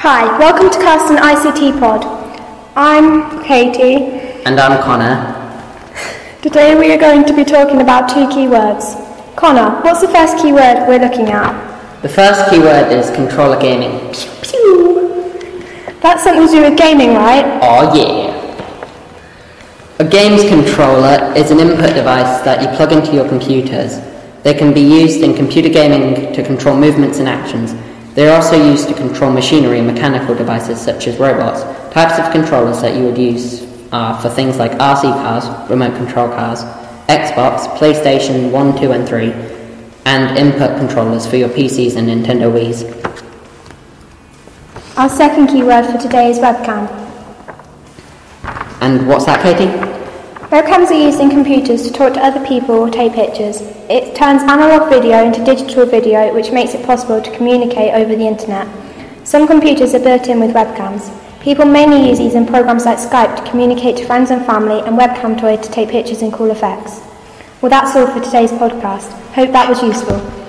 Hi, welcome to Carsten ICT Pod. I'm Katie. And I'm Connor. Today we are going to be talking about two keywords. Connor, what's the first keyword we're looking at? The first keyword is controller gaming. Pew, pew. That's something to do with gaming, right? Oh yeah. A games controller is an input device that you plug into your computers. They can be used in computer gaming to control movements and actions. They are also used to control machinery and mechanical devices such as robots. Types of controllers that you would use are for things like RC cars, remote control cars, Xbox, PlayStation 1, 2 and 3, and input controllers for your PCs and Nintendo Wii's. Our second keyword for today is webcam. And what's that, Katie? Webcams are used in computers to talk to other people or take pictures. It turns analog video into digital video, which makes it possible to communicate over the internet. Some computers are built in with webcams. People mainly use these in programs like Skype to communicate to friends and family, and Webcam Toy to take pictures and cool effects. Well, that's all for today's podcast. Hope that was useful.